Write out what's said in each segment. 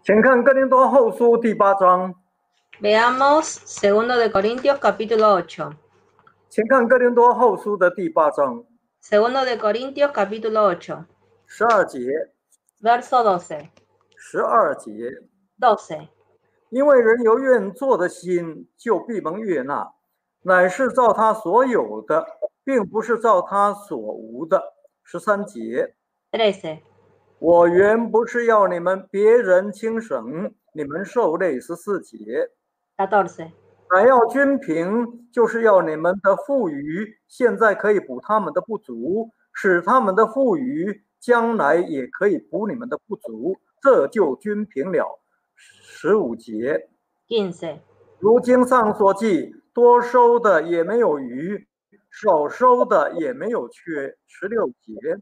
请看哥林多后书第8章。 Veamos 2 de Corintios capítulo 8. 请看哥林多后书的第8章 2 de Corintios capítulo 8, 12节。 verso 12. 12节， 12. 因为人有愿做的心，就必蒙悦纳，乃是照他所有的，并不是照他所无的。13节， 13. 我原不是要你们别人轻省，你们受累。14节， 14. 乃要均平，就是要你们的富余，现在可以补他们的不足，使他们的富余将来也可以补你们的不足，这就均平了。15节， 15. 如经上所记，多收的也没有余，少收的也没有缺。16节，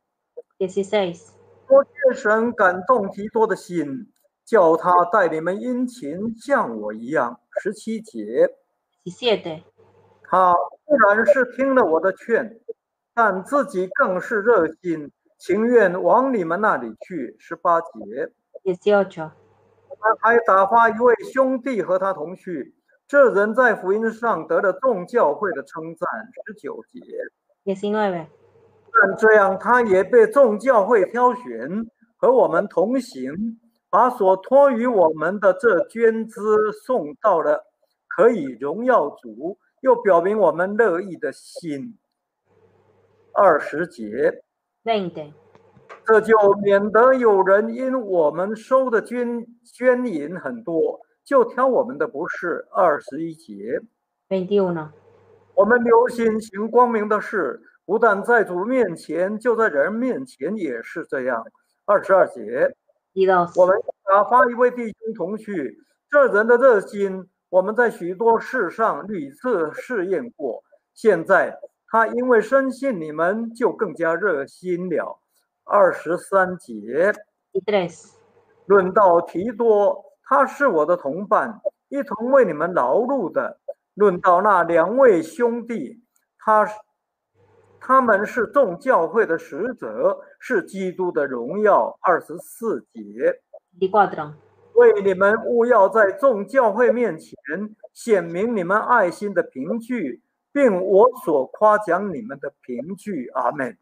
16. 多谢神感动提多的心，叫他待你们殷勤，像我一样。17节， 17. 他固然是听了我的劝，但自己更是热心，情愿往你们那里去。18节， 18. 我们还打发一位兄弟和他同去，这人在福音上得了众教会的称赞。19节， 19. 但这样他也被众教会挑选，和我们同行，把所托于我们的这捐资送到了，可以荣耀主，又表明我们乐意的心。20节， 20. 这就免得有人因我们收的捐银很多，就挑我们的不是。21节， 21. 我们留心行光明的事，不但在主面前，就在人面前也是这样。22节， 22. 我们打发一位弟兄同去，这人的热心，我们在许多事上屡次试验过，现在他因为深信你们，就更加热心了。23节， 23. 论到提多，他是我的同伴，一同为你们劳碌的。论到那2位兄弟，他们是众教会的使者，是基督的荣耀。24节， 24. 为你们务要在众教会面前显明你们爱心的凭据，并我所夸奖你们的凭据。阿们。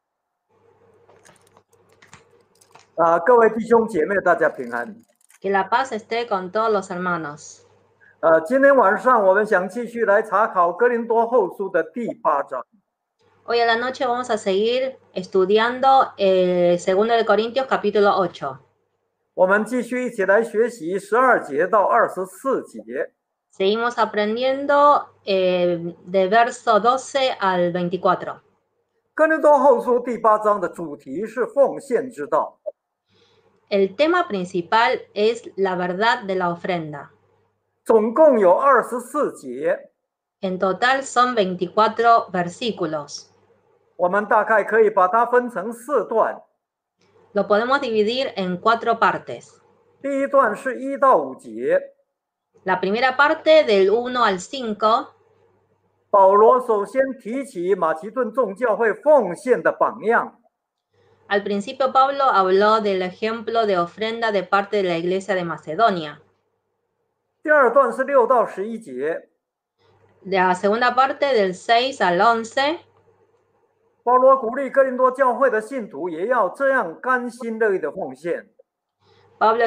各位弟兄姐妹，大家平安。 Que la paz esté con todos los hermanos. 今天晚上我们想继续来查考哥林多后书的第8章。 Hoy a la noche vamos a seguir estudiando 2 de Corintios capítulo 8. 我们继续一起来学习12节到24节。 Seguimos aprendiendo de verso 12 al 24. 哥林多后书第8章的主题是奉献之道。 El tema principal es la verdad de la ofrenda. 总共有24节， En total son 24 versículos. 我们大概可以把它分成4段。 Lo podemos dividir en 4 partes. 第一段是1到5节， La primera parte del 1 al 5, 保罗首先提起马其顿众教会奉献的榜样。 al principio Pablo habló del ejemplo de ofrenda de parte de la iglesia de Macedonia. 第二段是6到11节， La segunda parte del 6 al 11, 保罗鼓励哥林多教会的信徒也要这样甘心乐意的奉献。 Pablo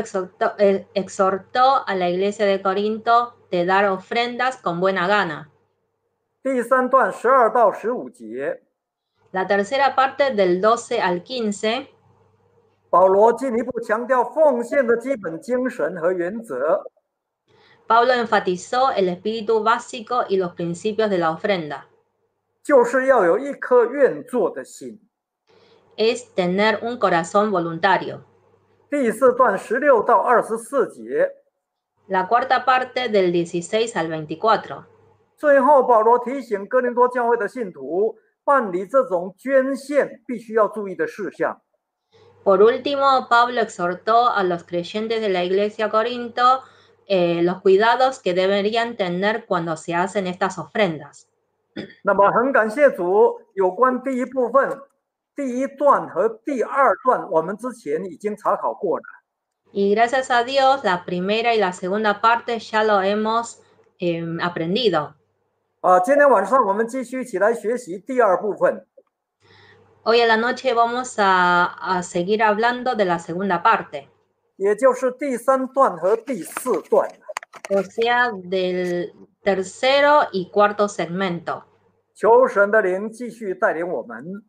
exhortó a la iglesia de Corinto de dar ofrendas con buena gana. 第3段12到15节， La tercera parte del 12 al 15, 保罗进一步强调奉献的基本精神和原则。 Pablo enfatizó el espíritu básico y los principios de la ofrenda. 就是要有一颗愿做的心。 Es tener un corazón voluntario. 第4段16到24节， La cuarta parte del 16 al 24. 最后保罗提醒哥林多教会的信徒，办理这种捐献必须要注意的事项。 Por último, Pablo exhortó a los creyentes de la iglesia Corinto los cuidados que deberían tener cuando se hacen estas ofrendas. 那么很感谢主，有关第一部分、第1段和第2段，我们之前已经查考过了。 Y gracias a Dios, la primera y la segunda parte ya lo hemos aprendido. 今天晚上我们继续一起来学习第二部分， Hoy a la noche vamos a seguir hablando de la segunda parte, 也就是第3段和第4段。 o sea, del tercero y cuarto segmento. 求神的灵继续带领我们。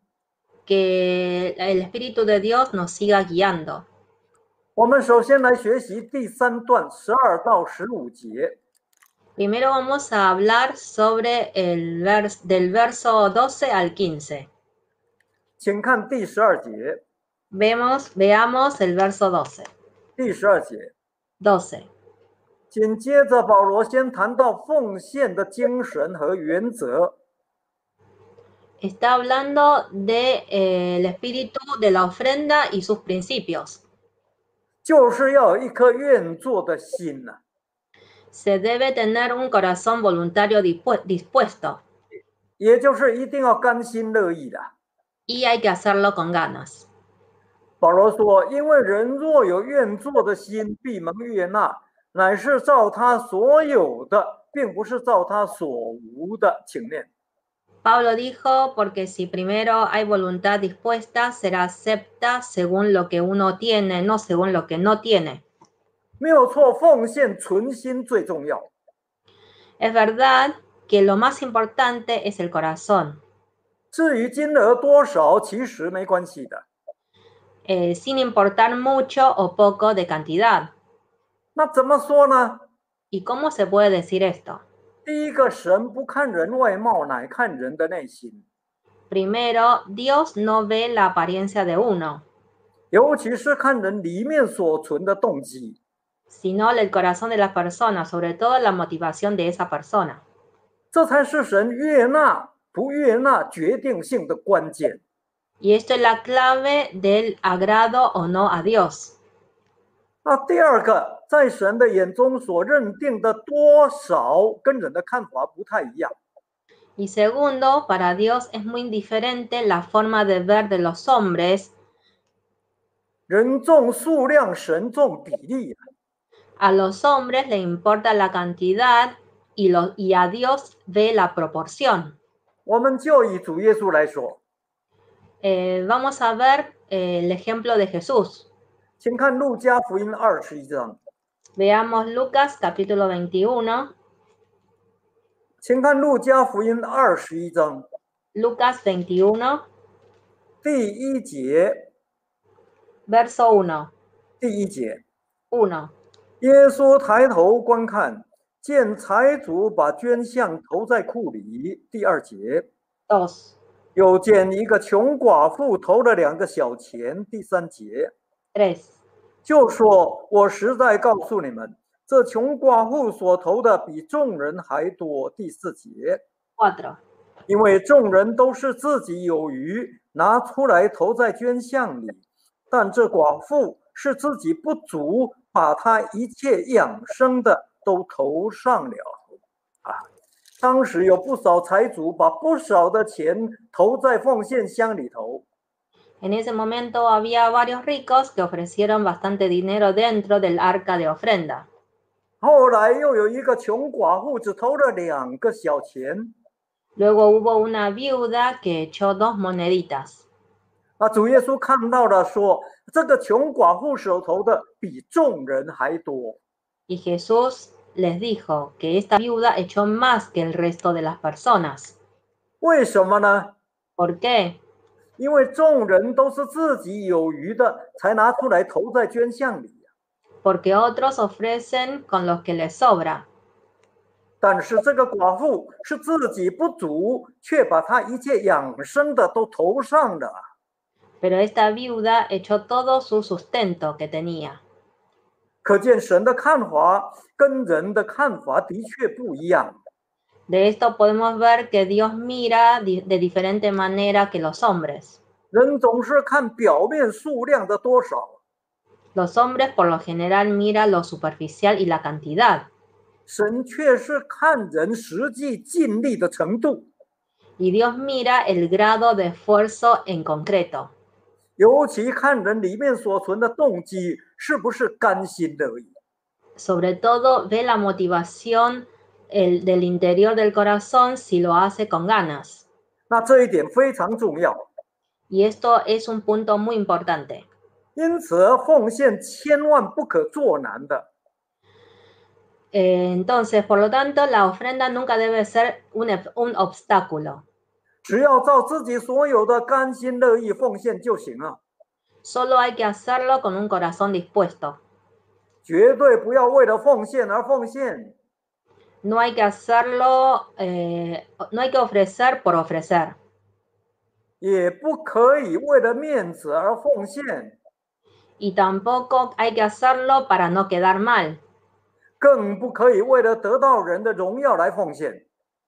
Que el Espíritu de Dios nos siga guiando. 我们首先来学习第3段12到15节。 Primero vamos a hablar sobre del verso 12 al 15. 请看第12节。 Veamos el verso 12. 第12节， 12. 紧接着保罗先谈到奉献的精神和原则。 Está hablando del espíritu de la ofrenda y sus principios. 就是要有一颗愿做的心呐、 Se debe tener un corazón voluntario dispuesto 也就是一定要甘心乐意的。 y hay que hacerlo con ganas. 保罗说：“因为人若有愿做的心，必蒙悦纳，乃是照他所有的，并不是照他所无的请念。” Pablo dijo, porque si primero hay voluntad dispuesta, será acepta según lo que uno tiene, no según lo que no tiene. 没有错，奉献存心最重要。 Es verdad que lo más importante es el corazón. 至于金额多少，其实没关系的。 Sin importar mucho o poco de cantidad. 那怎么说呢？ ¿Y cómo se puede decir esto? 第一个，神不看人外貌，乃看人的内心。 Primero, Dios no ve la apariencia de uno, 尤其是看人里面所存的动机。 sino el corazón de la persona, sobre todo la motivación de esa persona. 这才是神悦纳不悦纳决定性的关键。 Y esto es la clave del agrado o no a Dios. 那第二个，在神的眼中所认定的多少，跟人的看法不太一样。 Y segundo, para Dios es muy indiferente la forma de ver de los hombres. 人重数量，神重比例。 A los hombres le importa la cantidad y a Dios ve la proporción. 我们就以主耶稣来说， Vamos a ver el ejemplo de Jesús. 请看路加福音21章， Veamos Lucas capítulo 21. 请看路加福音21章 Lucas 21, 第1节， verso 1. 第1节， 1. 耶稣抬头观看，见财主把捐项投在库里。第2节， 2. 又见一个穷寡妇投了2个小钱。第3节， 3. 就说：“我实在告诉你们，这穷寡妇所投的比众人还多。”第4节， 4. 因为众人都是自己有余，拿出来投在捐项里，但这寡妇是自己不足，把她一切养生的都投上了。当时有不少财主把不少的钱投在奉献箱里头。 En ese momento había varios ricos que ofrecieron bastante dinero dentro del arca de ofrenda. 后来又有一个穷寡妇只投了2个小钱。 Luego hubo una viuda que echó 2 moneditas. 主耶稣看到了，说这个穷寡妇手头的比众人还多。 Y Jesús les dijo que esta viuda echó más que el resto de las personas. 为什么呢？ ¿Por qué? 因为众人都是自己有余的，才拿出来投在捐项里。 Porque otros ofrecen con los que les sobra. 但是这个寡妇是自己不足，却把她一切养生的都投上了。 Pero esta viuda echó todo su sustento que tenía. 可见神的看法跟人的看法的确不一样。 De esto podemos ver que Dios mira de diferente manera que los hombres. 人总是看表面数量的多少， Los hombres por lo general miran lo superficial y la cantidad. 神却是看人实际尽力的程度。 Y Dios mira el grado de esfuerzo en concreto. 尤其看人里面所存的动机是不是甘心乐意。 Sobre todo, ve la motivación del interior del corazón si lo hace con ganas. 那这一点非常重要。 Y esto es un punto muy importante. 因此，奉献千万不可做难的。 Entonces, por lo tanto, la ofrenda nunca debe ser un obstáculo. 只要照自己所有的甘心乐意奉献就行了。 Solo hay que hacerlo con un corazón dispuesto. 绝对不要为了奉献而奉献。 No hay que hacerlo, no hay que ofrecer por ofrecer. 也不可以为了面子而奉献。 Y tampoco hay que hacerlo para no quedar mal. 更不可以为了得到人的荣耀来奉献。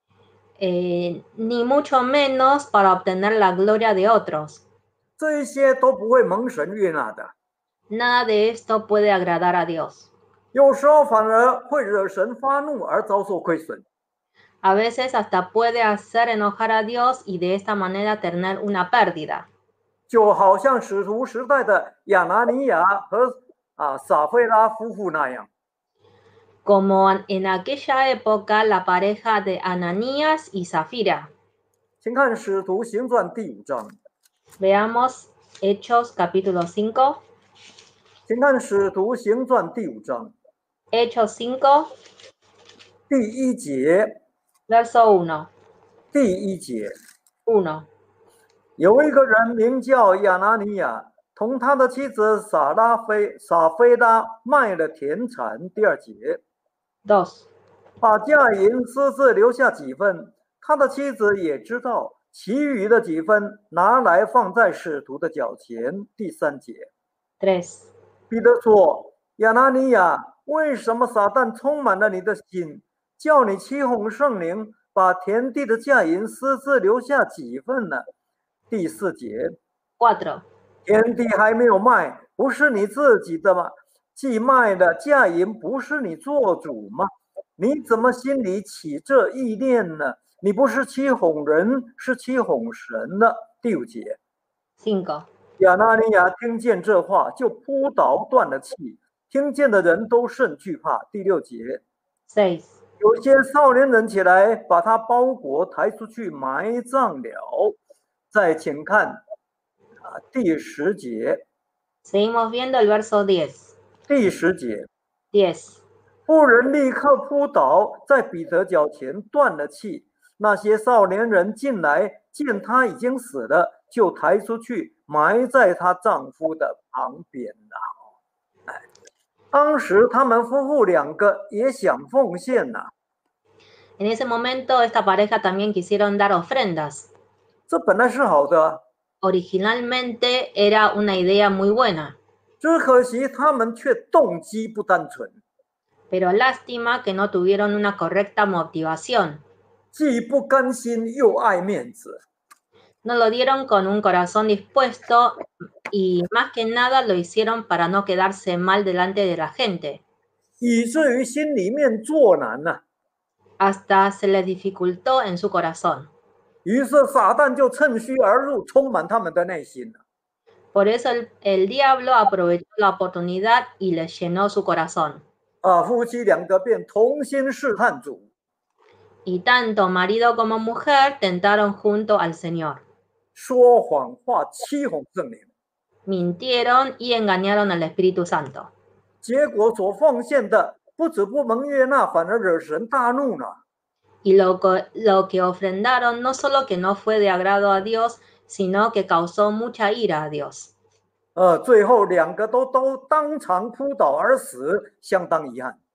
Ni mucho menos para obtener la gloria de otros. 这一些都不会蒙神悦纳的。 Nada de esto puede agradar a Dios. 有时候反而会惹神发怒而遭受亏损。 A veces hasta puede hacer enojar a Dios y de esta manera tener una pérdida. 就好像使徒时代的亚拿尼亚和撒非拉夫妇那样。 Como en aquella época la pareja de Ananías y Zafira. 请看《使徒行传》第5章。 Veamos Hechos capítulo 5. 请看《使徒行传》第5章。 Hechos 5. 第1节。 Verso 1. 第1节。 1. 有一个人名叫亚拿尼亚，同他的妻子撒非拉卖了田产。第2节。 2. 把价银私自留下几分，他的妻子也知道，其余的几分拿来放在使徒的脚前。第3节。 3. 彼得说：亚拿尼亚，为什么撒旦充满了你的心，叫你欺哄圣灵，把田地的价银私自留下几分呢？第4节。 4. 田地还没有卖，不是你自己的吗？既卖了，价银不是你做主吗？你怎么心里起这意念呢？你不是欺哄人，是欺哄神呢。第5节。 5. 亚拿尼亚听见这话，就扑倒断了气，听见的人都甚惧怕。第6节。 6. 有些少年人起来，把他包裹抬出去埋葬了。再请看第10节。 Seguimos viendo el verso 10. 第10节。 10. 妇人立刻扑倒在彼得脚前断了气。那些少年人进来，见他已经死了，就抬出去埋在她丈夫的旁边了。当时他们夫妇2个也想奉献呐。 En ese momento esta pareja también quisieron dar ofrendas. 这本来是好的。 Originalmente era una idea muy buena. 只可惜他们却动机不单纯。 Pero lástima que no tuvieron una correcta motivación. 既不甘心又爱面子。 No lo dieron con un corazón dispuesto y más que nada lo hicieron para no quedarse mal delante de la gente. 以至于心里面作难呐。 Hasta se les dificultó en su corazón. 于是撒旦就趁虚而入，充满他们的内心了。 Por eso el diablo aprovechó la oportunidad y les llenó su corazón. 夫妻2个便同心试探主。 Y tanto marido como mujer tentaron junto al Señor. 说谎话欺哄圣灵。 Mintieron y engañaron al Espíritu Santo. 结果所奉献的不止不蒙悦纳，反而惹神大怒了。 Y lo que ofrendaron no solo que no fue de agrado a Dios, sino que causó mucha ira a Dios. 最后2个都当场扑倒而死，相当遗憾。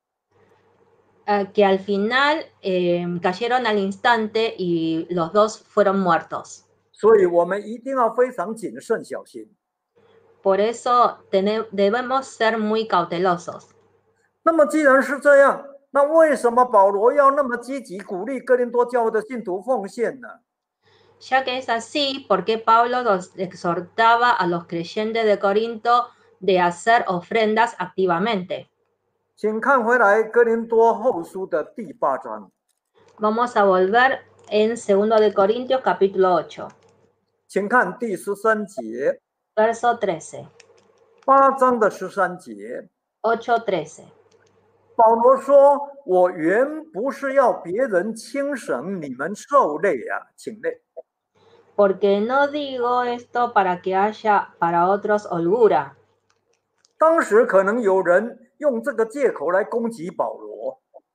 Que al final cayeron al instante y los dos fueron muertos. 所以我们一定要非常谨慎小心。 Por eso debemos ser muy cautelosos. 那么既然是这样，那为什么保罗要那么积极鼓励哥林多教会的信徒奉献呢？ Ya que es así, ¿por qué Pablo los exhortaba a los creyentes de Corinto de hacer ofrendas activamente? 请看回来哥林多后书的第8章。 Vamos a volver en 2 de Corintios capítulo 8. 请看第13节。 Verso 13, 8章的13节， 8:13. 保罗说：“我原不是要别人轻省你们受累啊，请累。 Porque no digo esto para que haya para otros holgura. 当时可能有人用这个借口来攻击保罗，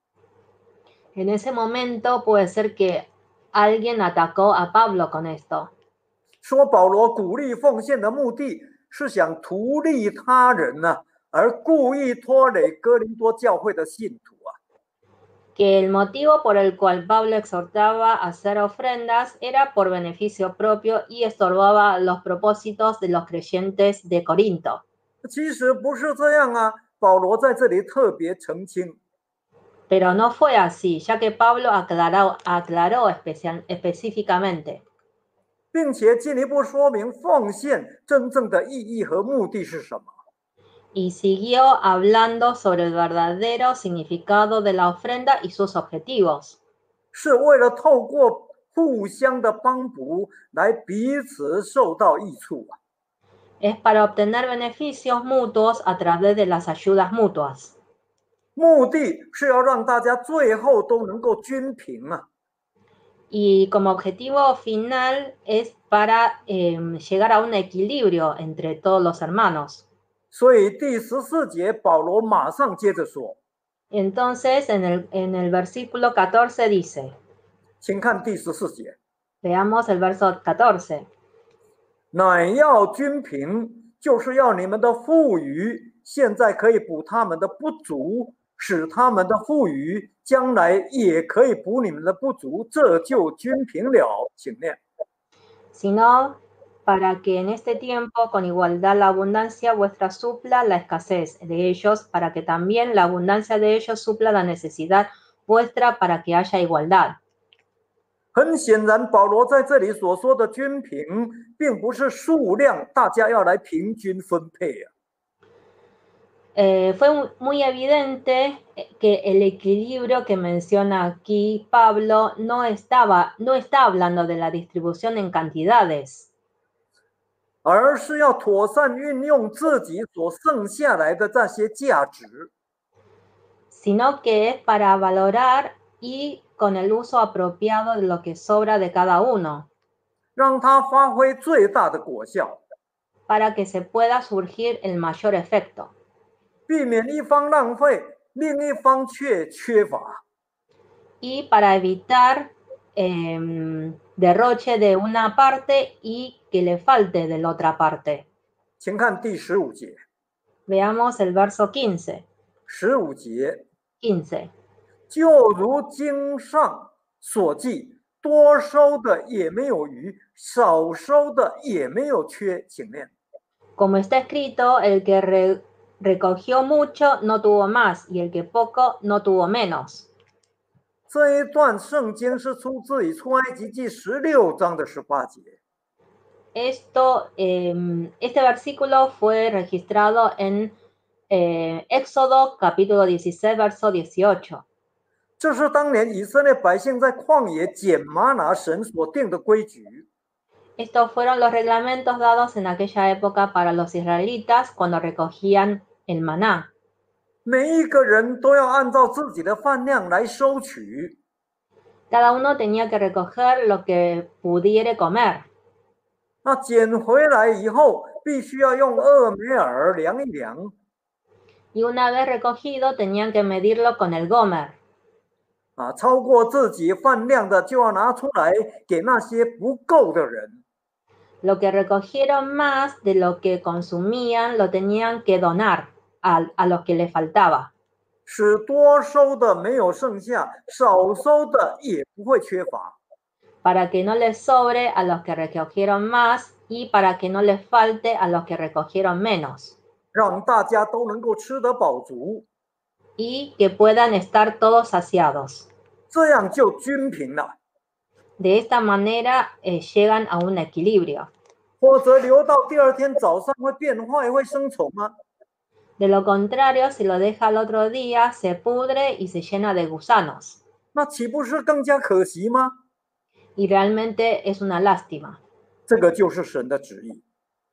En ese momento puede ser que alguien atacó a Pablo con esto, 说保罗鼓励奉献的目的是想图利他人呢、而故意拖累哥林多教会的信徒啊。 que el motivo por el cual Pablo exhortaba a hacer ofrendas era por beneficio propio y estorbaba los propósitos de los creyentes de Corinto. 其实不是这样啊，保罗在这里特别澄清， Pero no fue así, ya que Pablo aclaró específicamente, 并且进一步说明奉献真正的意义和目的是什么。 y siguió hablando sobre el verdadero significado de la ofrenda y sus objetivos. 是为了透过互相的帮补来彼此受到益处啊。 Es para obtener beneficios mutuos a través de las ayudas mutuas. 目的是要让大家最后都能够均平啊。 Y como objetivo final es para llegar a un equilibrio entre todos los hermanos. 所以第14节保罗马上接着说， Entonces, en el versículo 14 dice, 请看第14节， veamos el verso 14. 乃要均平，就是要你们的富余现在可以补他们的不足，使他们的富余将来也可以补你们的不足，这就均平了。请念。 Sino para que en este tiempo con igualdad la abundancia vuestra supla la escasez de ellos, para que también la abundancia de ellos supla la necesidad vuestra para que haya igualdad. 很显然，保罗在这里所说的均平，并不是数量，大家要来平均分配啊。 Fue muy evidente que el equilibrio que menciona aquí Pablo no está hablando de la distribución en cantidades, 而是要妥善运用自己所剩下来的这些价值， sino que es para valorar y con el uso apropiado de lo que sobra de cada uno, 让它发挥最大的果效， para que se pueda surgir el mayor efecto, 避免一方浪费，另一方却缺乏。 y para evitar derroche de una parte y que le falte de la otra parte. 请看第15节， Veamos el verso 15. 15节， 15. 就如经上所记，多收的也没有余，少收的也没有缺。请念。 Como está escrito, el que recogió mucho no tuvo más, y el que poco no tuvo menos. 这一段圣经是出自于出埃及记16章的18节。 Este versículo fue registrado en Éxodo capítulo 16, verso 18. 这是当年以色列百姓在旷野捡玛拿神所定的规矩。 Estos fueron los reglamentos dados en aquella época para los israelitas cuando recogían el maná. 每一个人都要按照自己的饭量来收取。 Cada uno tenía que recoger lo que pudiera comer. 那捡回来以后，必须要用俄梅尔量一量， Y una vez recogido tenían que medirlo con el gomer. 超过自己饭量的就要拿出来给那些不够的人。 Lo que recogieron más de lo que consumían lo tenían que donar a los que les faltaba. 使多收的没有剩下，少收的也不会缺乏。 Para que no les sobre a los que recogieron más y para que no les falte a los que recogieron menos. 让大家都能够吃得饱足， Y que puedan estar todos saciados. 这样就均平了。 De esta manera llegan a un equilibrio. 或者留到第二天早上会变坏，会生虫吗？ De lo contrario, si lo deja al otro día, se pudre y se llena de gusanos. 那岂不是更加可惜吗？ Y realmente es una lástima. 这个就是神的旨意。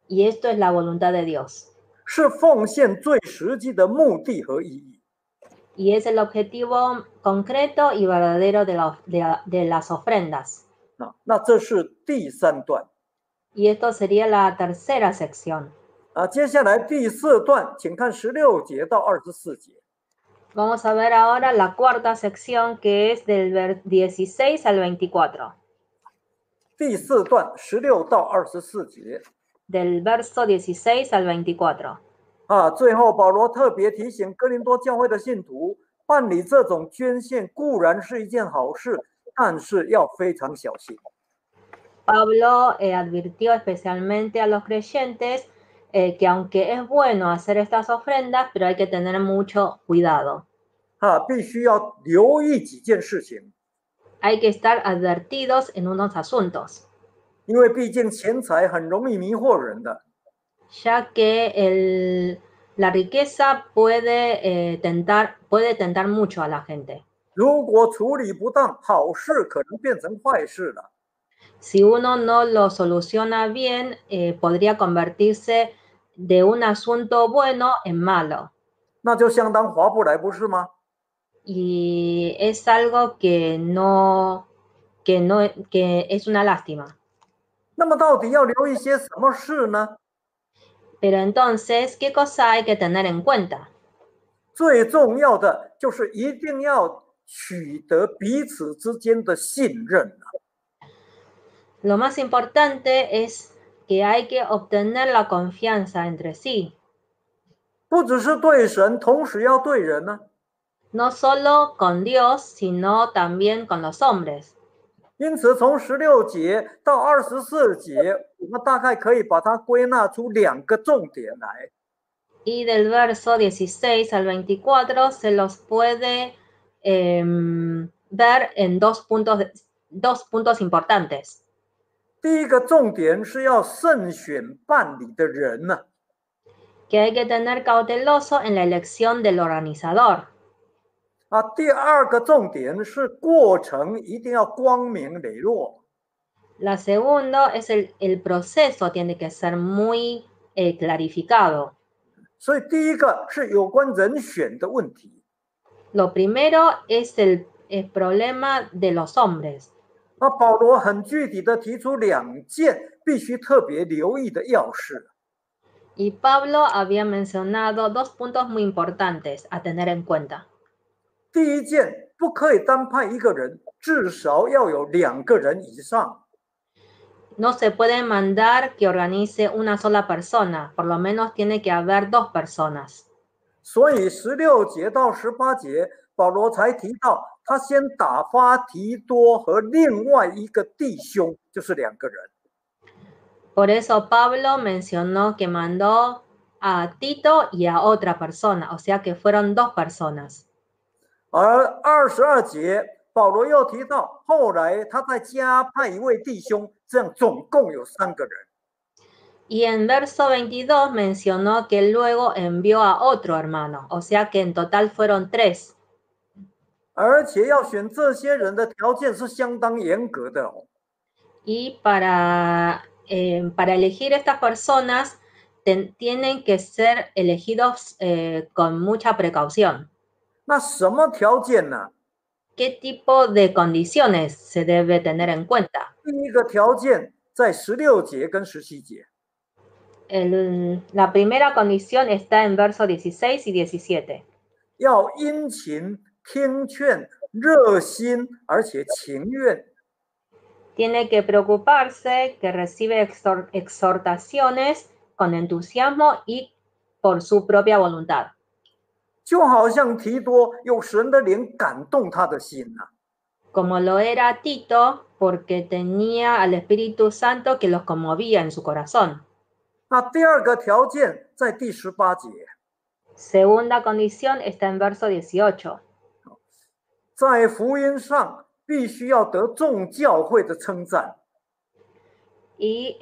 Y esto es la voluntad de Dios. 是奉献最实际的目的和意义。 Y es el objetivo concreto y verdadero de las ofrendas. 那这是第3段。 Y esto sería la tercera sección. 接下来第4段，请看16节到24节。 Vamos a ver ahora la cuarta sección, que es del 16 al 24. 第4段16到24节。 Del verso 16 al 24. 最后保罗特别提醒哥林多教会的信徒，办理这种捐献固然是一件好事，但是要非常小心。 Pablo advirtió especialmente a los creyentes que aunque es bueno hacer estas ofrendas, pero hay que tener mucho cuidado. 必须要留意几件事情。 Hay que estar advertidos en unos asuntos. 因为毕竟钱财很容易迷惑人的。 Ya que la riqueza puede tentar mucho a la gente. 如果处理不当，好事可能变成坏事了。 Si uno no lo soluciona bien, podría convertirse de un asunto bueno en malo. 那就相当划不来，不是吗？ Y es algo que es una lástima. 那么到底要留一些什么事呢？ Pero entonces, ¿qué cosa hay que tener en cuenta? 最重要的就是一定要取得彼此之间的信任。 Lo más importante es que hay que obtener la confianza entre sí. 不只是对神，同时要对人呢。 No solo con Dios, sino también con los hombres. 因此，从16节到24节，我们大概可以把它归纳出2个重点来。 Y del verso 16 al 24 se los puede ver en dos puntos importantes. 第一个重点是要慎选办理的人呢。 Que hay que tener cauteloso en la elección del organizador. 第二个重点是过程一定要光明磊落。 La segunda es el proceso tiene que ser muy clarificado. 所以第一个是有关人选的问题。 Lo primero es el problema de los hombres. 保罗很具体的提出2件必须特别留意的要事。 Y Pablo había mencionado 2 puntos muy importantes a tener en cuenta. 第一件，不可以单派一个人，至少要有2个人以上。 No se puede mandar que organice una sola persona, por lo menos tiene que haber 2 personas. 所以16节到18节，保罗才提到他先打发提多和另外一个弟兄，就是2个人。 Por eso Pablo mencionó que mandó a Tito y a otra persona, o sea que fueron 2 personas. 而22节，保罗又提到，后来他再加派一位弟兄，这样总共有3个人。 Y en verso 22 mencionó que luego envió a otro hermano, o sea que en total fueron 3. 而且要选这些人的条件是相当严格的哦。 Y para elegir estas personas tienen que ser elegidos con mucha precaución. 那什么条件呢？ ¿Qué tipo de condiciones se debe tener en cuenta? 第一个条件在16节跟17节。 La primera condición está en verso 16 y 17. 要殷勤听劝，热心而且情愿。 Tiene que preocuparse, que recibe exhortaciones con entusiasmo y por su propia voluntad. 就好像提多有神的灵感动他的心啊。 Como lo era Tito, porque tenía al Espíritu Santo que los conmovía en su corazón. 那第二个条件在第18节。 Segunda condición está en verso 18. 在福音上必须要得众教会的称赞。 Y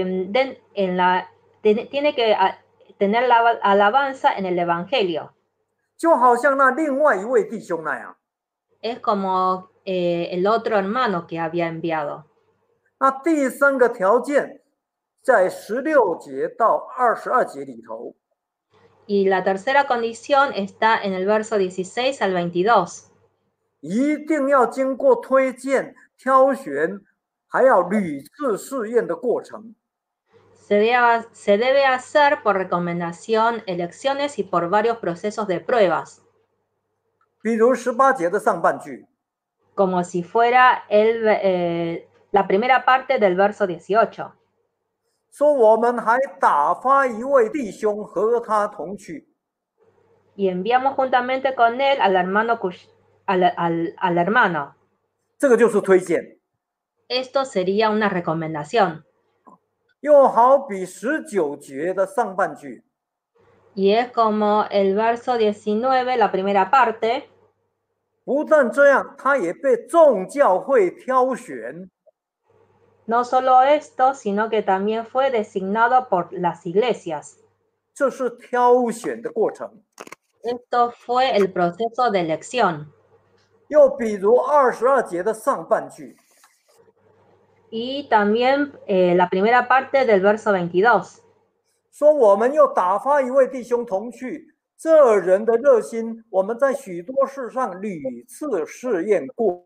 tiene que tener la alabanza en el Evangelio. 就好像那另外一位弟兄那样。 Es como el otro hermano que había enviado. 那第3个条件在16节到22节里头。 Y la tercera condición está en el verso 16 al 22. 一定要经过推荐、挑选，还要屡次试验的过程。 Se debe hacer por recomendación, elecciones y por varios procesos de pruebas. 比如18节的上半句， como si fuera la primera parte del verso 18. 说我们还打发一位弟兄和他同去。 Y enviamos juntamente con él al hermano. Al hermano. 这个就是推荐。 Esto sería una recomendación. 又好比19节的上半句， Y es como el verso 19, la primera parte. 不但这样，他也被众教会挑选。 No solo esto, sino que también fue designado por las iglesias. 这是挑选的过程。 Esto fue el proceso de elección. 又比如22节的上半句， Y también la primera parte del verso 22. 说我们又打发一位弟兄同去，这人的热心，我们在许多事上屡次试验过。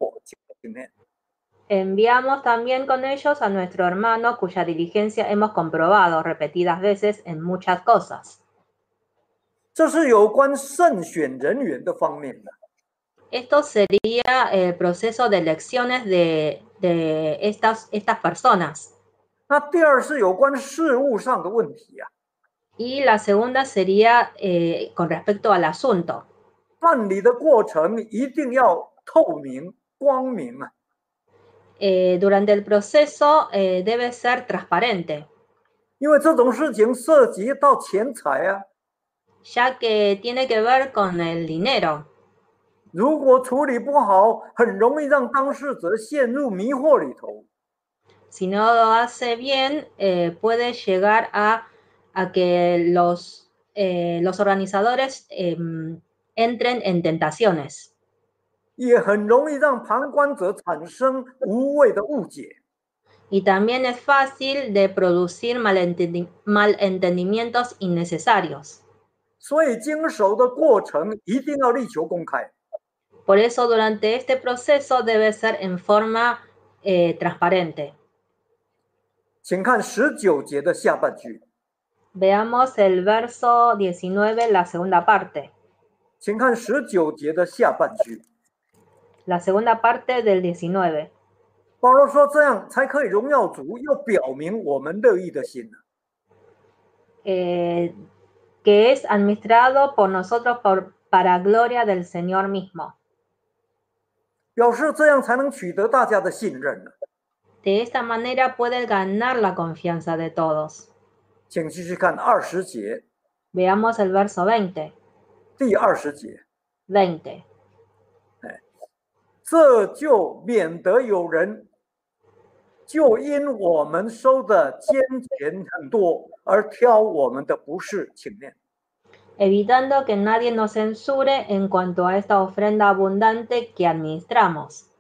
Enviamos también con ellos a nuestro hermano cuya diligencia hemos comprobado repetidas veces en muchas cosas. 这是有关慎选人员的方面的。 Esto sería el proceso de elecciones de estas personas. 那第二是有关事务上的问题啊。 Y la segunda sería con respecto al asunto. 办理的过程一定要透明、光明啊。 durante el proceso debe ser transparente. 因为这种事情涉及到钱财啊。 Ya que tiene que ver con el dinero. 如果处理不好，很容易让当事者陷入迷惑里头。 Si no lo hace bien, puede llegar a que los organizadores entren en tentaciones. 也很容易让旁观者产生无谓的误解。 Y también es fácil de producir malentendimientos innecesarios. 所以经手的过程一定要力求公开。 Por eso durante este proceso debe ser en forma transparente. 请看19节的下半句。 Veamos el verso 19, la segunda parte. 请看19节的下半句。 La segunda parte del 19. 保罗说：“这样才可以荣耀主，又表明我们乐意的心。” que es administrado por nosotros para gloria del Señor mismo. 表示这样才能取得大家的信任。 De esta manera puede ganar la confianza de todos. 请继续看20节。 Veamos el verso 20. 第20节。 20. 这就免得有人就因我们收的捐钱很多而挑我们的不是，请念。 Evitando que nadie nos censure en cuanto a esta ofrenda abundante que administramos.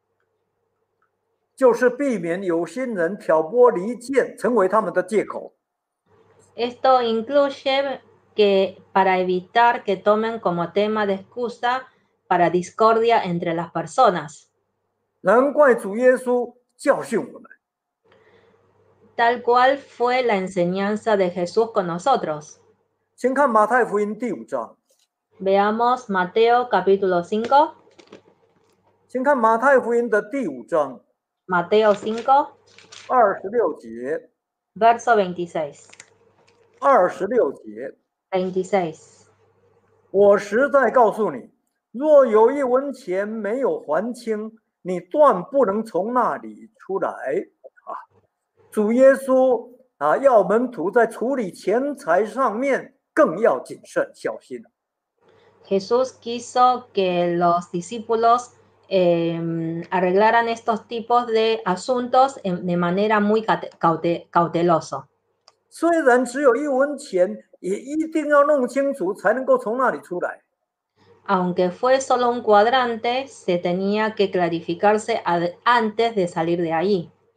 就是避免有心人挑拨离间，成为他们的借口。 Esto incluye que para evitar que tomen como tema de excusa para discordia entre las personas. 难怪主耶稣教训我们。 Tal cual fue la enseñanza de Jesús con nosotros. 请看马太福音第5章。 Veamos Mateo capítulo 5. 请看马太福音的第5章。 Mateo 5. 26节。 Verso 26. 26节。 26. 我实在告诉你，若有1文钱没有还清，你断不能从那里出来。主耶稣要门徒在处理钱财上面更要谨慎小心。 Jesús quiso que los discípulos arreglaran estos tipos de asuntos de manera muy cautelosa. 虽然只有1文钱，也一定要弄清楚才能够从那里出来。 Aunque fue solo un cuadrante, se tenía que clarificarse antes de salir de ahí.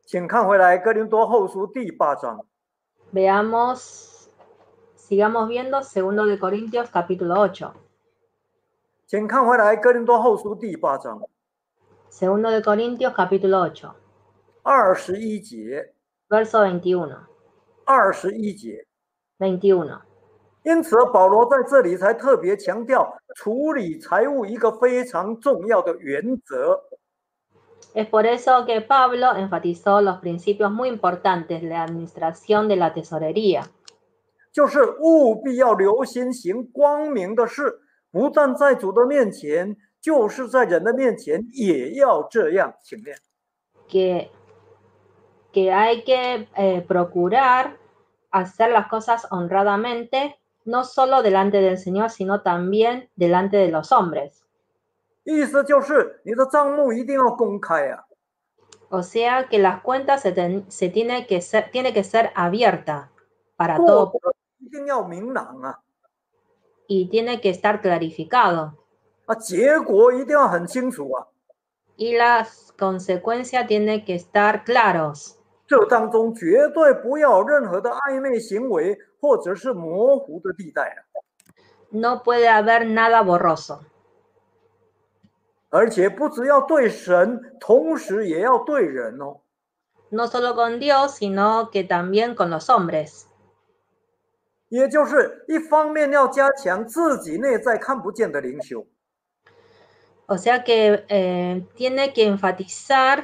请看回来哥林多后书第8章。 Veamos, sigamos viendo 2 de Corintios capítulo 8. 请看回来哥林多后书第8章 2 de Corintios capítulo 8, 21节 verso 21. ，21节。 21. 因此，保罗在这里才特别强调处理财务一个非常重要的原则。 Es por eso que Pablo enfatizó los principios muy importantes de la administración de la tesorería. 就是务必要留心行光明的事，不但在主的面前，就是在人的面前也要这样。请念。 Que hay que procurar hacer las cosas honradamente, no solo delante del Señor, sino también delante de los hombres. 意思就是你的账目一定要公开啊。 O sea que las cuentas tiene que ser abierta para todo 一定要明朗啊。 y tiene que estar clarificado. 结果一定要很清楚啊。 Y las consecuencias tienen que estar claros. 这当中绝对不要有任何的暧昧行为或者是模糊的地带啊。 No puede haber nada borroso. 而且不只要对神，同时也要对人哦。 No solo con Dios, sino que también con los hombres. 也就是一方面要加强自己内在看不见的灵修， O sea que tiene que enfatizar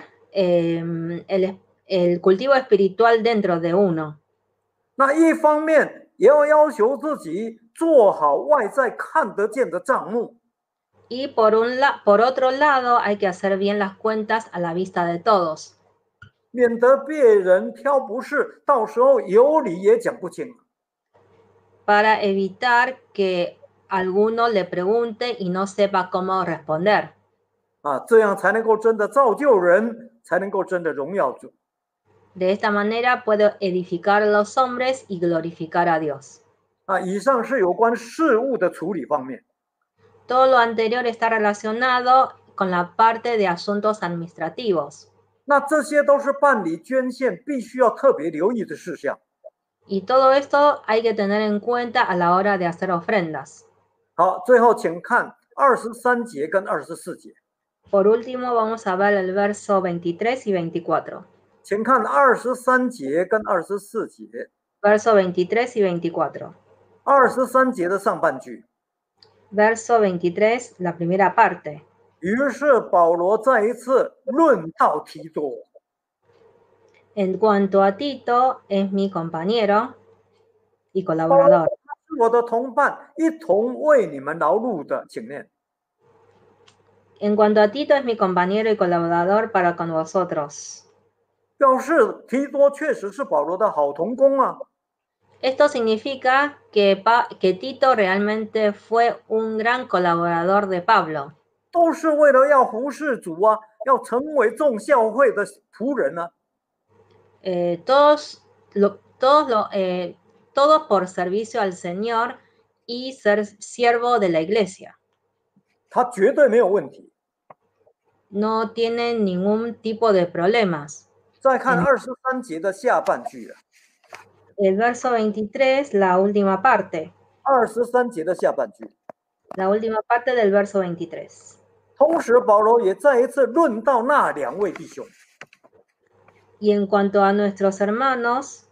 el cultivo espiritual dentro de uno. 那一方面也要要求自己做好外在看得见的账目。 Y por otro lado, hay que hacer bien las cuentas a la vista de todos. 免得别人挑不是，到时候有理也讲不清。 Para evitar que alguno le pregunte y no sepa cómo responder. 这样才能够真的造就人，才能够真的荣耀主。 De esta manera puedo edificar a los hombres y glorificar a Dios. 以上是有关事务的处理方面。 Todo lo anterior está relacionado con la parte de asuntos administrativos. 那这些都是办理捐献必须要特别留意的事项。 Y todo esto hay que tener en cuenta a la hora de hacer ofrendas. 好，最后请看23节跟24节。 Por último, vamos a ver el verso 23 y 24. 请看23节跟24节。 Verso 23 y 24. 23节的上半句。 Verso 23, la primera parte. 于是保罗再一次论到提多。 En cuanto a Tito, es mi compañero y colaborador. 是我的同伴，一同为你们劳碌的，请念。 En cuanto a Tito, es mi compañero y colaborador para con vosotros. 表示提多确实是保罗的好同工啊。 Esto significa que Tito realmente fue un gran colaborador de Pablo. 都是为了要服侍主啊，要成为众教会的仆人啊。 Todos por servicio al Señor y ser siervo de la iglesia. 他绝对没有问题。 No tienen ningún tipo de problemas. 再看23节的下半句啊。 El verso 23, la última parte. 23节的下半句。 La última parte del verso 23. 同时，保罗也再一次论到那2位弟兄。 Y en cuanto a nuestros hermanos,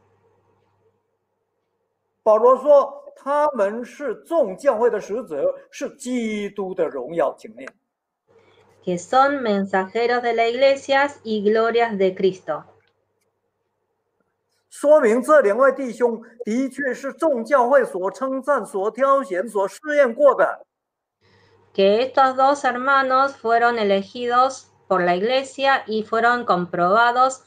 保罗说他们是众教会的使者，是基督的荣耀。请念。 que son mensajeros de las iglesias y glorias de Cristo. 说明这2位弟兄的确是众教会所称赞、所挑选、所试验过的。 Que estos dos hermanos fueron elegidos por la iglesia y fueron comprobados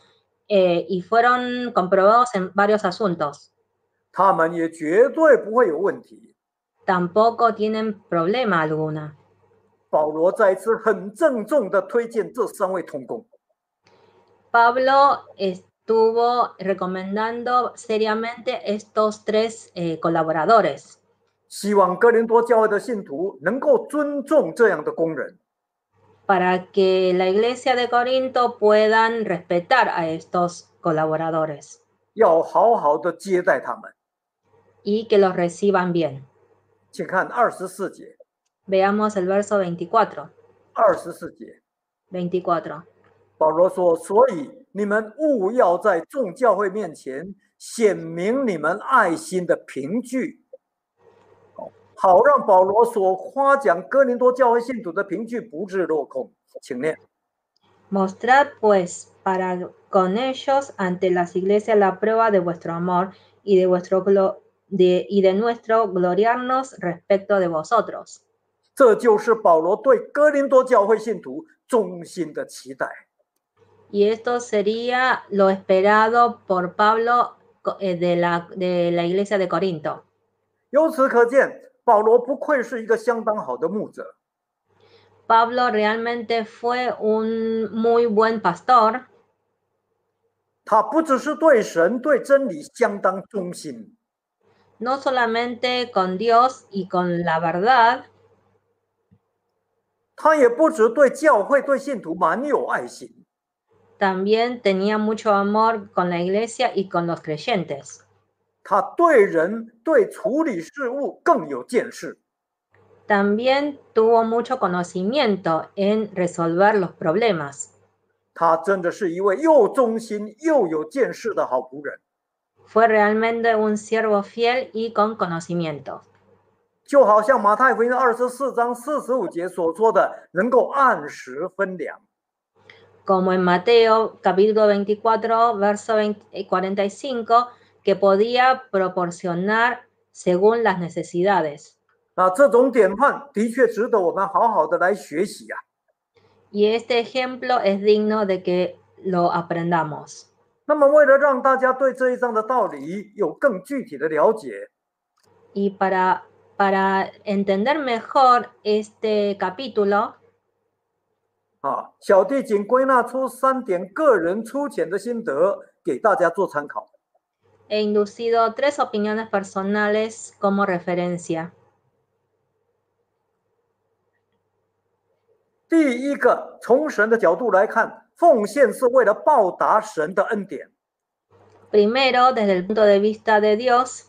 en varios asuntos. 他们也绝对不会有问题。 Tampoco tienen problema alguna. 保罗再一次很郑重地推荐这3位同工。 Pablo estuvo recomendando seriamente estos 3 colaboradores. 希望哥林多教会的信徒能够尊重这样的工人。 para que la iglesia de Corinto puedan respetar a estos colaboradores 要好好的接待他们。 y que los reciban bien. 请看24节， Veamos el verso 24. 24节， 24. 保罗说：“所以你们务要在众教会面前显明你们爱心的凭据，好让保罗所夸奖哥林多教会信徒的凭据不致落空。”请念。 Mostrad pues para con ellos ante las iglesias la prueba de vuestro amor y de nuestro gloriarnos respecto de vosotros. 这就是保罗对哥林多教会信徒衷心的期待。 Y esto sería lo esperado por Pablo de la iglesia de Corinto. 由此可见，保罗不愧是一个相当好的牧者。 Pablo realmente fue un muy buen pastor. 他不只是对神、对真理相当忠心， No solamente con Dios y con la verdad, 他也不只对教会、对信徒蛮有爱心， también tenía mucho amor con la iglesia y con los creyentes. 他对人、对处理事物更有见识。 También tuvo mucho conocimiento en resolver los problemas. 他真的是一位又忠心又有见识的好仆人， Fue realmente un siervo fiel y con conocimiento. 就好像马太福音24章45节所说的，能够按时分粮。 Como en Mateo capítulo 24, verso 45, que podía proporcionar según las necesidades. 那这种典范的确值得我们好好的来学习呀。 Y este ejemplo es digno de que lo aprendamos. 那么，为了让大家对这一章的道理有更具体的了解， Y para entender mejor este capítulo, 小弟仅归纳出3点个人粗浅的心得，给大家做参考。 he inducido 3 opiniones personales como referencia. 第一个，从神的角度来看，奉献是为了报答神的恩典。 Primero, desde el punto de vista de Dios,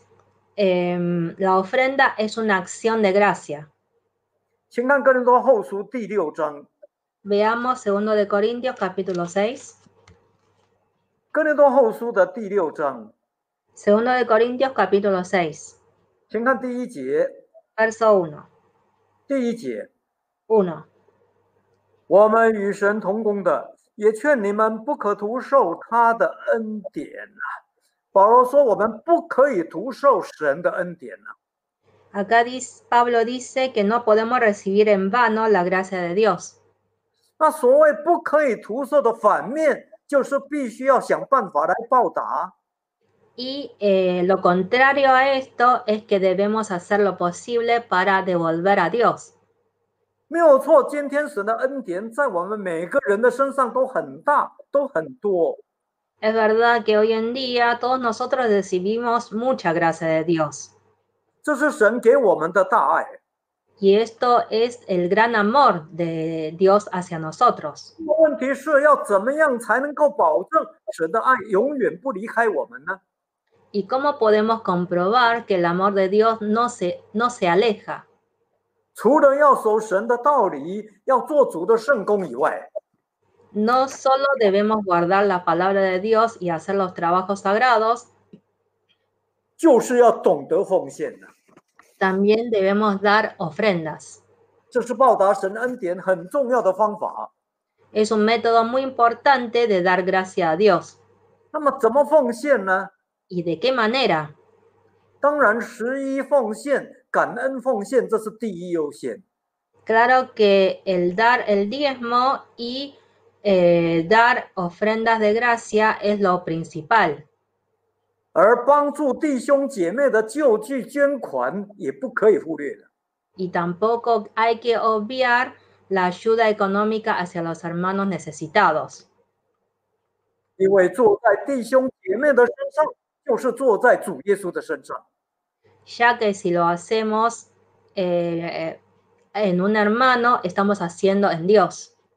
la ofrenda es una acción de gracia. 请看哥林多后书第6章。 Veamos 2 de Corintios capítulo 6. 哥林多后书的第6章， 2 de Corintios capítulo 6. 请看第1节。 Verso 1. 第1节， 1. 我们与神同工的，也劝你们不可徒受他的恩典啊。保罗说，我们不可以徒受神的恩典啊。 Acá Pablo dice que no podemos recibir en vano la gracia de Dios. 那所谓不可以徒受的反面，就是必须要想办法来报答。 Y lo contrario a esto es que debemos hacer lo posible para devolver a Dios. 没有错，今天神的恩典在我们每个人的身上都很大，都很多。 Es verdad que hoy en día todos nosotros recibimos mucha gracia de Dios. 这是神给我们的大爱。 Y esto es el gran amor de Dios hacia nosotros. 问题是要怎么样才能够保证神的爱永远不离开我们呢？ ¿Y cómo podemos comprobar que el amor de Dios no se aleja? 除了要守神的道理，要做主的圣工以外， No solo debemos guardar la palabra de Dios y hacer los trabajos sagrados, 就是要懂得奉献的。 también debemos dar ofrendas. 这是报答神恩典很重要的方法。 Es un método muy importante de dar gracia a Dios. 那么怎么奉献呢？ ¿Y de qué manera? 当然，11奉献、感恩奉献，这是第一优先。 Claro que el dar el diezmo y dar ofrendas de gracia es lo principal. 而帮助弟兄姐妹的救济捐款也不可以忽略的。 Y tampoco hay que obviar la ayuda económica hacia los hermanos necesitados. 因为坐在弟兄姐妹的身上，就是坐在主耶稣的身上。 Ya que si lo hacemos en un hermano, estamos haciendo en Dios.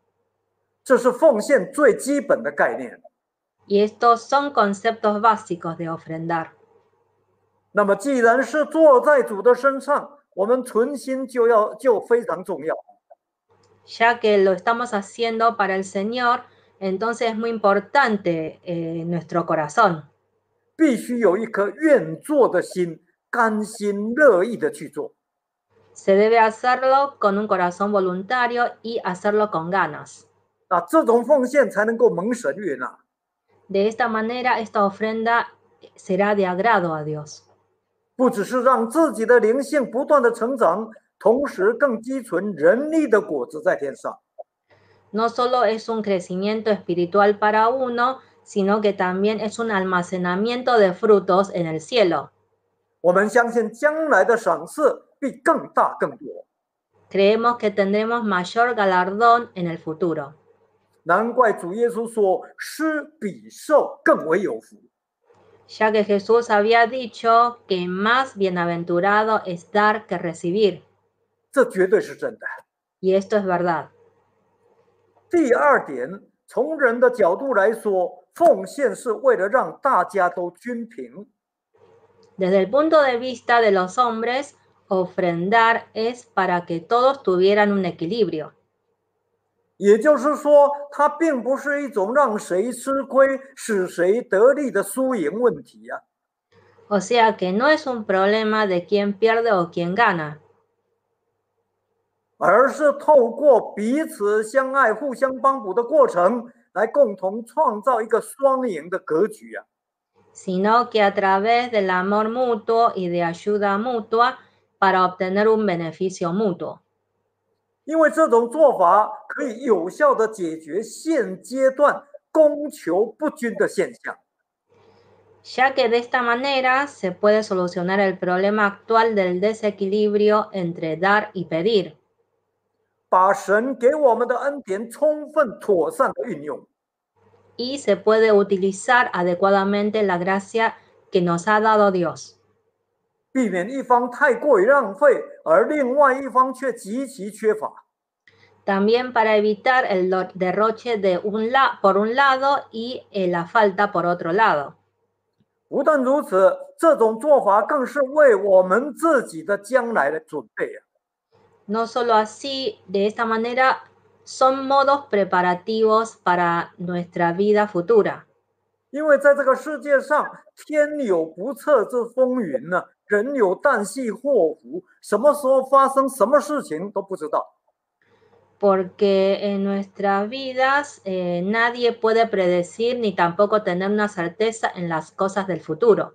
这是奉献最基本的概念。 Y estos son conceptos básicos de ofrendar. 那么，既然是坐在主的身上，我们存心就非常重要。 Ya que lo estamos haciendo para el Señor, entonces es muy importante nuestro corazón. 必须有一颗愿做的心，甘心乐意的去做。 Se debe hacerlo con un corazón voluntario y hacerlo con ganas. 那这种奉献才能够蒙神悦纳。 De esta manera, esta ofrenda será de agrado a Dios. 不只是让自己的灵性不断的成长，同时更积存人力的果子在天上。 No solo es un crecimiento espiritual para uno, sino que también es un almacenamiento de frutos en el cielo. 我们相信将来的赏赐必更大更多。 Creemos que tendremos mayor galardón en el futuro. 难怪主耶稣说：“施比受更为有福。” Ya que Jesús había dicho que más bienaventurado es dar que recibir. 这绝对是真的。 Y esto es verdad. 第二点，从人的角度来说，奉献是为了让大家都均平。 Desde el punto de vista de los hombres, ofrendar es para que todos tuvieran un equilibrio. 也就是说，它并不是一种让谁吃亏、使谁得利的输赢问题啊。 O sea que no es un problema de quién pierde o quién gana. 而是透过彼此相爱、互相帮补的过程，来共同创造一个双赢的格局啊。 Sino que a través del amor mutuo y de ayuda mutua para obtener un beneficio mutuo. 因为这种做法可以有效地解决现阶段供求不均的现象。 Ya que de esta manera se puede solucionar el problema actual del desequilibrio entre dar y pedir. 把神给我们的恩典充分妥善的运用。 Y se puede utilizar adecuadamente la gracia que nos ha dado Dios. 避免一方太过于浪费，而另外一方却极其缺乏。 También para evitar el derroche por un lado y la falta por otro lado. 不但如此，这种做法更是为我们自己的将来的准备啊。 No solo así, de esta manera son modos preparativos para nuestra vida futura. 因为在这个世界上，天有不测之风云呢，人有旦夕祸福，什么时候发生什么事情都不知道。 Porque en nuestras vidas nadie puede predecir ni tampoco tener una certeza en las cosas del futuro.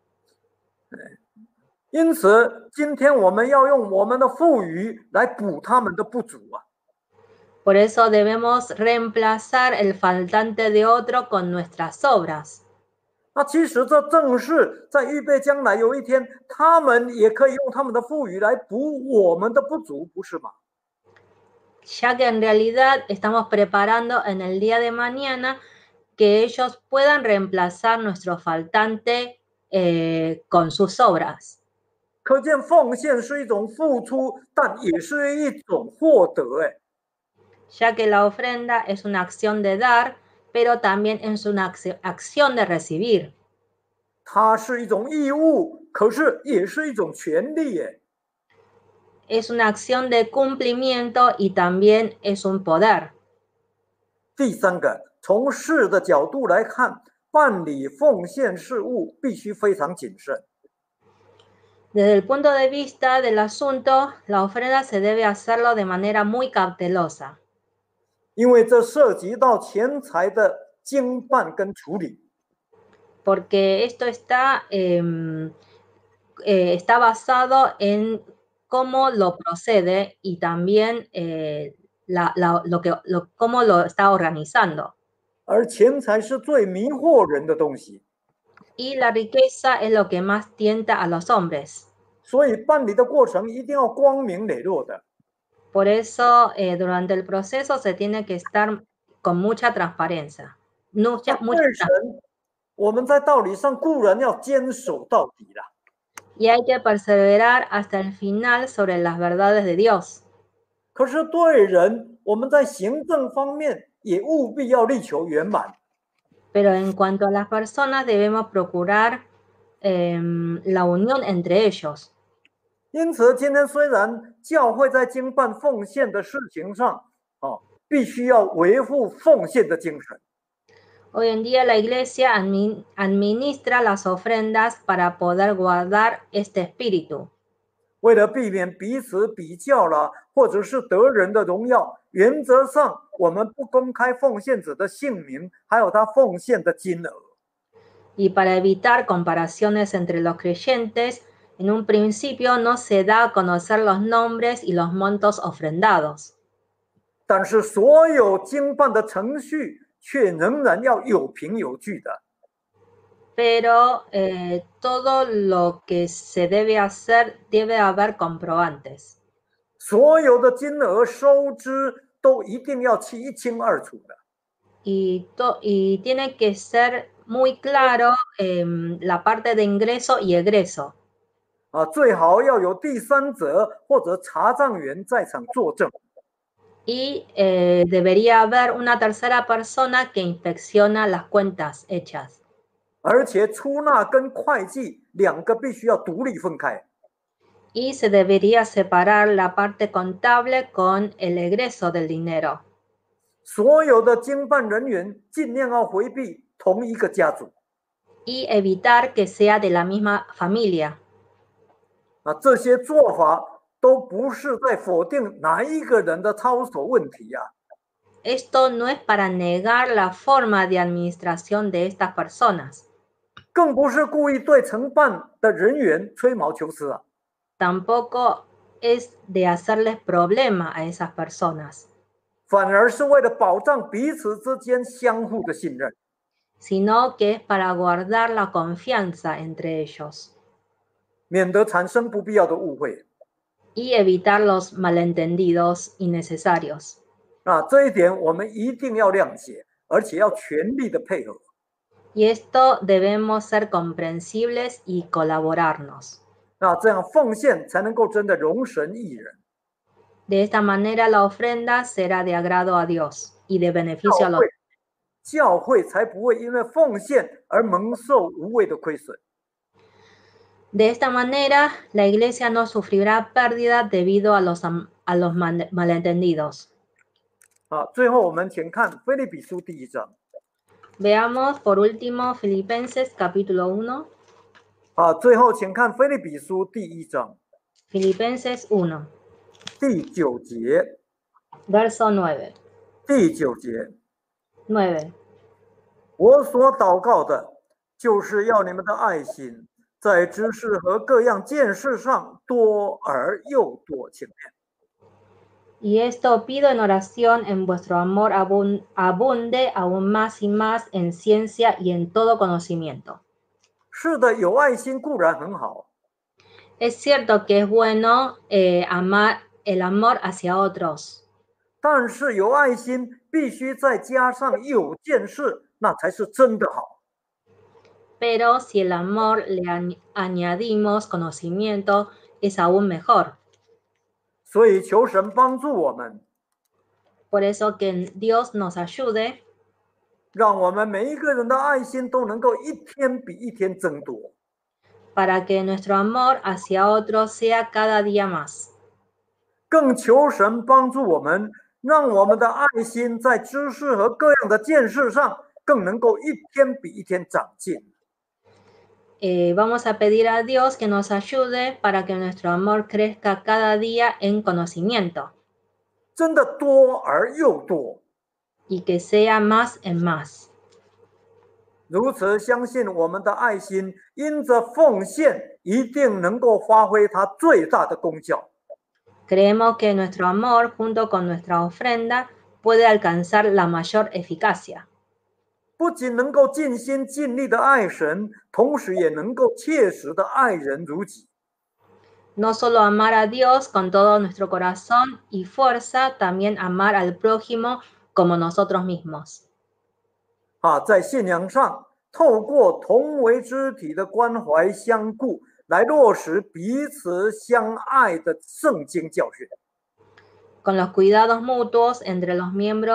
因此，今天我们要用我们的富余来补他们的不足啊。 Por eso debemos reemplazar el faltante de otro con nuestras obras. 那其实这正是在预备将来有一天，他们也可以用他们的富余来补我们的不足，不是吗？ Ya que en realidad estamos preparando en el día de mañana que ellos puedan reemplazar nuestro faltante con sus obras. 可见奉献是一种付出，但也是一种获得。 Ya que la ofrenda es una acción de dar, pero también es una acción de recibir. 它是一种义务，可是也是一种权利。 Es una acción de cumplimiento y también es un poder. 第三个，从事的角度来看，办理奉献事务必须非常谨慎。 Desde el punto de vista del asunto, la ofrenda se debe hacerlo de manera muy cautelosa. 因为这涉及到钱财的经办跟处理。 Porque esto está basado en cómo lo procede y también cómo lo está organizando. 而钱财是最迷惑人的东西。 Y la riqueza es lo que más tienta a los hombres. 所以办理的过程一定要光明磊落的。 Por eso, durante el proceso se tiene que estar con mucha transparencia. 对神，我们在道理上固然要坚守到底啦。 Y hay que perseverar hasta el final sobre las verdades de Dios. 可是对人，我们在行政方面也务必要力求圆满。 Pero en cuanto a las personas, debemos procurar la unión entre ellos. 因此，今天虽然教会在经办奉献的事情上，必须要维护奉献的精神。 Hoy en día la iglesia administra las ofrendas para poder guardar este espíritu. 为了避免彼此比较了，或者是得人的荣耀，原则上我们不公开奉献者的姓名，还有他奉献的金额。 Y para evitar comparaciones entre los creyentes, en un principio no se da a conocer los nombres y los montos ofrendados. 但是所有经办的程序却仍然要有凭有据的。 Pero todo lo que se debe hacer debe haber comprobantes. 所有的金额收支都一定要一清二楚的。 Y tiene que ser muy claro la parte de ingreso y egreso. 最好要有第三者或者查账员在场作证。 Y debería haber una tercera persona que inspecciona las cuentas hechas. 而且出纳跟会计两个必须要独立分开。 Y se debería separar la parte contable con el egreso del dinero. 所有的经办人员尽量要回避同一个家族。 Y evitar que sea de la misma familia. 这些做法都不是在否定哪一个人的操守问题呀。 Esto no es para negar la forma de administración de estas personas. 更不是故意对承办的人员吹毛求疵啊。 Tampoco es de hacerles problema a esas personas. 反而是为了保障彼此之间相互的信任。 Sino que es para guardar la confianza entre ellos. 免得产生不必要的误会。 Y evitar los malentendidos innecesarios. 这一点我们一定要谅解，而且要全力的配合。 Y esto debemos ser comprensibles y colaborarnos. 这样奉献才能够真的容神益人。 De esta manera la ofrenda será de agrado a Dios y de beneficio a los demás. 教会才不会因为奉献而蒙受无谓的亏损。 De esta manera, la iglesia no sufrirá pérdida debido a los malentendidos. 最后我们请看腓立比书第1章。 Veamos por último Filipenses capítulo 1. 最后请看腓立比书第1章。 Filipenses 1. 第9节。 Verso 9. 第9节。 9. 我所祷告的，就是要你们的爱心，在知识和各样见识上多而又多情面。 Y esto pido en oración en vuestro amor abunde aún más y más en ciencia y en todo conocimiento. 是的，有爱心固然很好。 Es cierto que es bueno amar el amor hacia otros. 但是有爱心必须再加上有见识，那才是真的好。 Pero si el amor le añadimos conocimiento, es aún mejor. 所以求神帮助我们。 Por eso que Dios nos ayude. 让我们每一个人的爱心都能够一天比一天增多。 Para que nuestro amor hacia otros sea cada día más. 更求神帮助我们，让我们的爱心在知识和各样的见识上，更能够一天比一天长进。 Vamos a pedir a Dios que nos ayude para que nuestro amor crezca cada día en conocimiento. 真的多而又多。 Y que sea más en más. 如此相信我们的爱心，因着奉献，一定能够发挥它最大的功效。 Creemos que nuestro amor, junto con nuestra ofrenda, puede alcanzar la mayor eficacia. 不仅能够尽心尽力的爱神，同时也能够切实的爱人如己。 No solo amar a Dios con todo nuestro corazón y fuerza, también amar al prójimo como nosotros mismos. 在信仰上，透过同为肢体的关怀相顾，来落实彼此相爱的圣经教训。 Con los cuidados mutuos entre los miembros,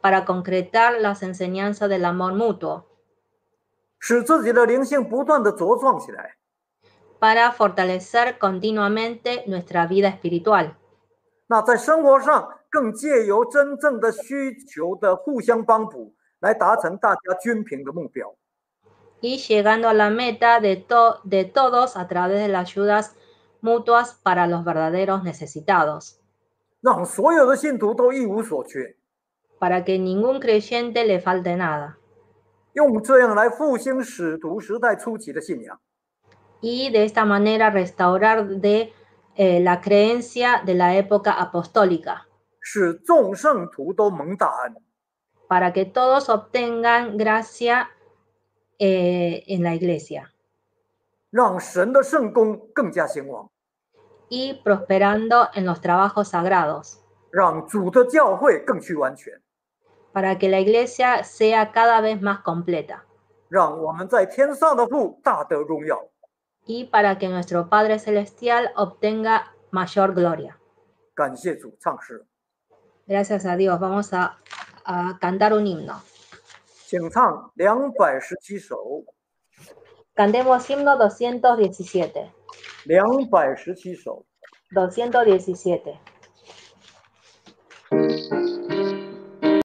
para concretar las enseñanzas del amor mutuo, 使自己的灵性不断的茁壮起来。 para fortalecer continuamente nuestra vida espiritual. 那在生活上更借由真正的需求的互相帮补，来达成大家均平的目标。 Y llegando a la meta de todos a través de las ayudas mutuas para los verdaderos necesitados, 让所有的信徒都一无所缺， para que ningún creyente le falte nada. 用这样来复兴使徒时代初期的信仰。 Y de esta manera restaurar la creencia de la época apostólica, 使众圣徒都蒙大恩， para que todos obtengan gracia en la iglesia, 让神的圣工更加兴旺， y prosperando en los trabajos sagrados, 让主的教会更趋完全， para que la iglesia sea cada vez más completa, 让我们在天上的父大得荣耀。 y para que nuestro Padre Celestial obtenga mayor gloria. 感谢主，唱诗， Gracias a Dios. Vamos a cantar un himno. 请唱217首 ，Cantemos himno 217. ，217首。 217.